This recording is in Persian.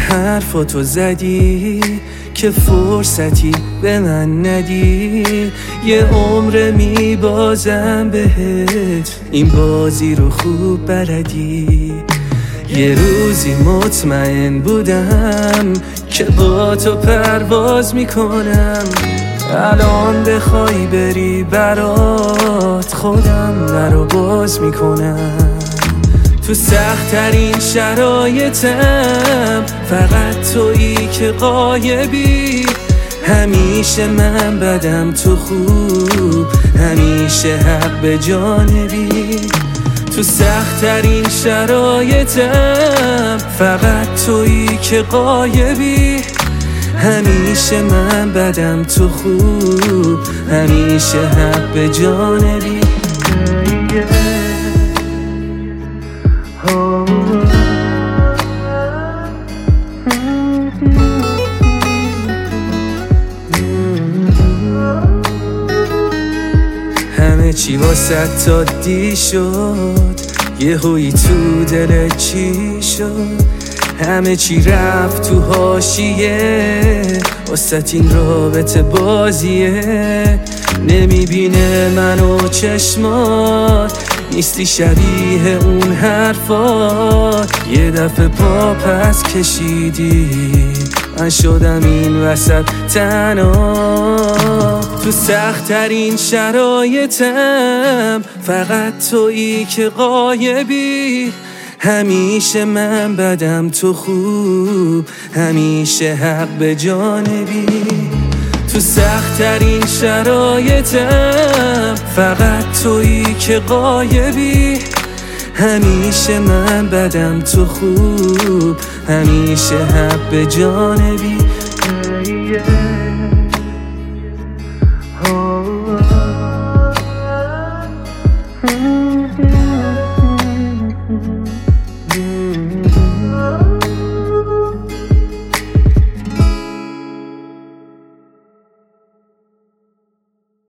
حرفاتو زدی که فرصتی به من ندی، یه عمر میبازم بهت، این بازی رو خوب بلدی. یه روزی مطمئن بودم که با تو پرواز میکنم، الان بخوای بری برات خودم درو باز میکنم. تو سخت‌ترین شرایطم فقط تویی که غایبی، همیشه من بدم تو خوب، همیشه حق به جانبی. تو سخت‌ترین شرایطم فقط تویی که غایبی، همیشه من بدم تو خوب، همیشه حق به جانبی. همه چی واسه تا دی شد، یهویی تو دلت چی شد؟ همه چی رفت تو حاشیه، واسه این رابطه بازیه. نمیبینه منو چشمات، نیستی شبیه اون حرفات. یه دفعه پا پس کشیدی، من شدم این وسط تنها. تو سخت‌ترین شرایطم فقط تویی که غایبی، همیشه من بدم تو خوب، همیشه حق به جانبی. تو سخت‌ترین شرایطم فقط تویی که غایبی، همیشه من بدم تو خوب، همیشه حق به جانبی.